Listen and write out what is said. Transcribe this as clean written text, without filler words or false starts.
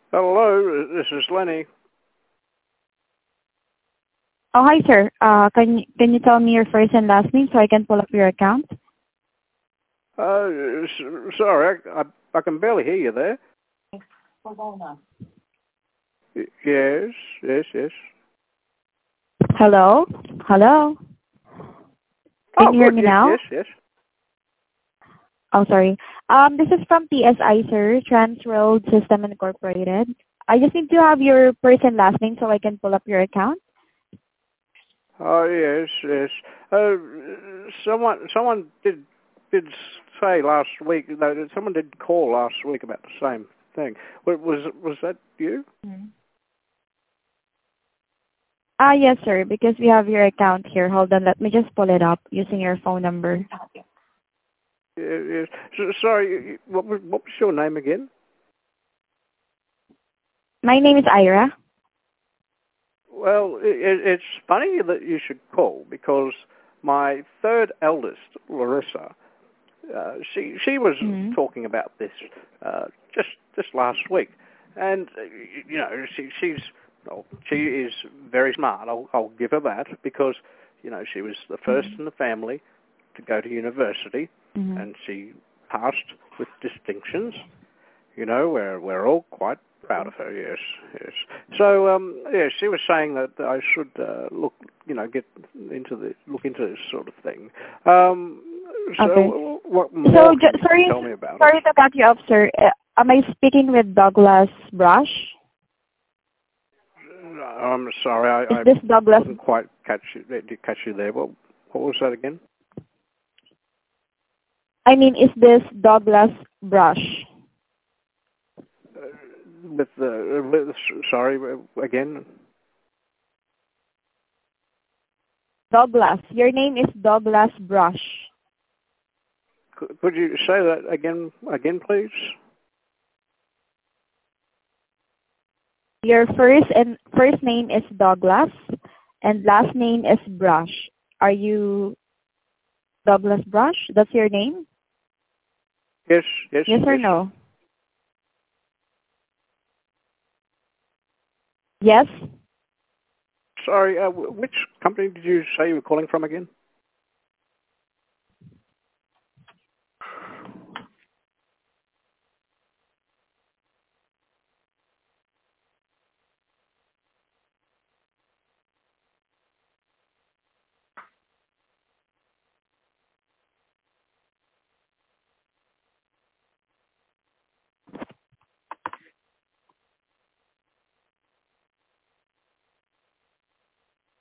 Hello, this is Lenny. Oh, hi, sir. Can you tell me your first and last name so I can pull up your account? Sorry, I can barely hear you there. Yes. Hello? Hello? Can you hear Good. me now? Yes. Oh, sorry. This is from PSI, sir, Transworld System Incorporated. I just need to have your first and last name so I can pull up your account. Oh, yes. Someone did say last week. No, someone did call last week about the same thing. Was that you? Yes, sir, because we have your account here. Hold on, let me just pull it up using your phone number. Yes. Sorry, what was your name again? My name is Ira. Well, it's funny that you should call because my third eldest, Larissa, she was talking about this just last week, and she is very smart. I'll give her that because she was the first in the family to go to university, and she passed with distinctions. We're all quite proud of her. Yes. So, she was saying that I should look into this sort of thing. Okay. What more can sorry, you tell me about it? sorry to cut you off, sir. Am I speaking with Douglas Brush? I'm sorry, Is this Douglas? didn't quite catch you there. What was that again? I mean, is this Douglas Brush? Sorry, again? Douglas. Your name is Douglas Brush. Could you say that again, please? Your first name is Douglas, and last name is Brush. Are you Douglas Brush? That's your name? Yes. Yes or no? Yes? Sorry, which company did you say you were calling from again?